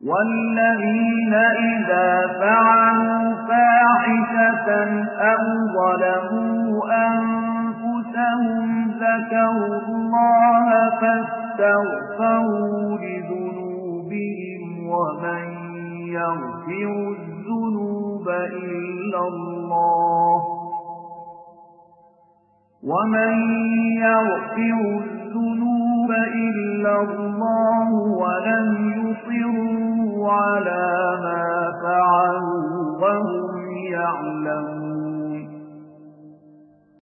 والذين إذا فعلوا فاحشة أو ظلموا أنفسهم ذكروا الله فاستغفروا لذنوبهم ومن يغفر الذنوب إلا الله ولم يصروا على